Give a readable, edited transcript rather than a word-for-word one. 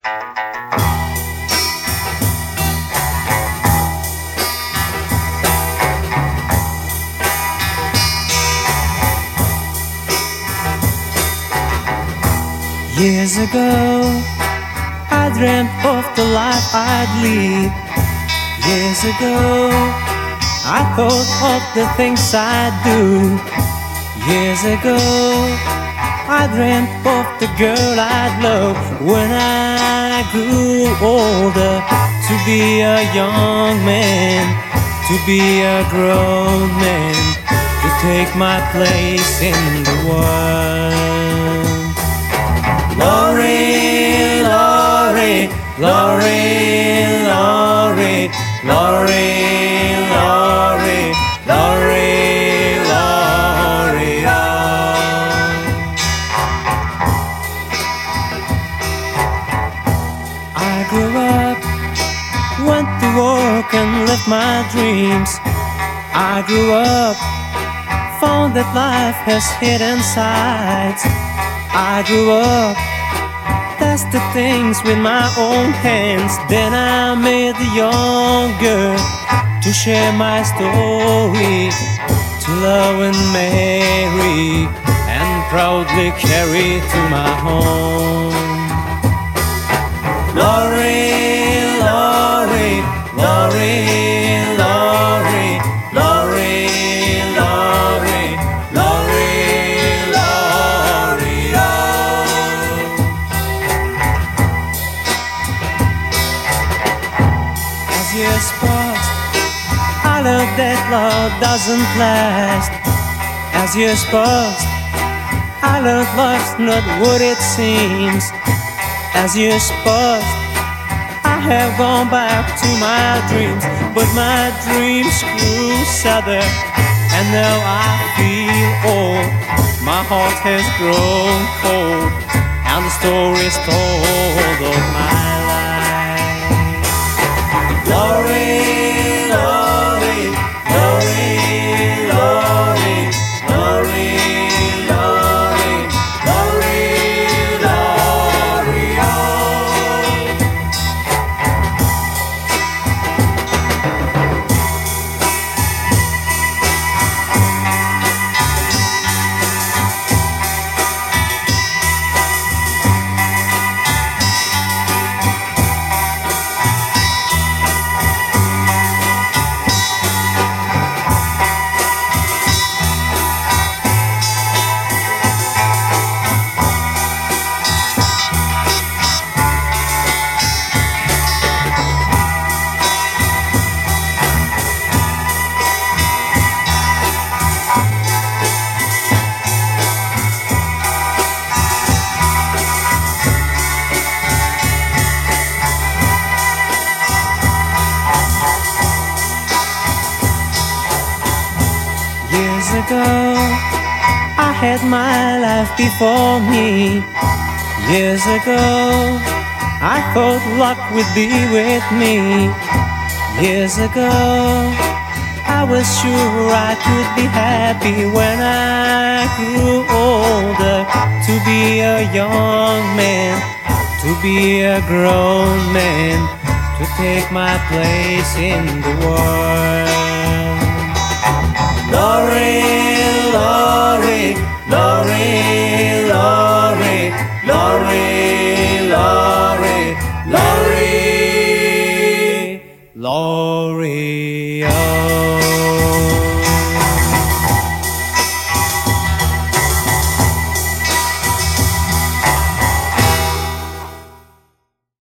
Years ago, I dreamt of the life I'd lead. Years ago, I thought of the things I'd do. Years ago, I dreamt of the girl I'd love. When I grew older, to be a young man, to be a grown man, to take my place in the world. Laurie, Laurie, Laurie, Laurie, Laurie, Laurie, Laurie, Laurie, I grew up, went to work and left my dreams. I grew up, found that life has hidden sides. I grew up, tested things with my own hands. Then I met a young girl to share my story, to love and marry, and proudly carry to my home. Laurie, Laurie, Laurie, Laurie, Laurie, Laurie, Laurie, Laurie, As years passed, I learned that love doesn't last. As years passed, I learned love's not what it seems. As years passed, I have gone back to my dreams, but my dreams grew sadder, and now I feel old. My heart has grown cold, and the story's told of my life. Laurie, Laurie, Laurie, Laurie, Laurie, Laurie, Laurie, Laurie, Years ago, I had my life before me. Years ago, I thought luck would be with me. Years ago, I was sure I could be happy. When I grew older, to be a young man, to be a grown man, to take my place in the world. Laurie, Laurie, Laurie, Laurie, Laurie, Laurie, Laurie, Laurie.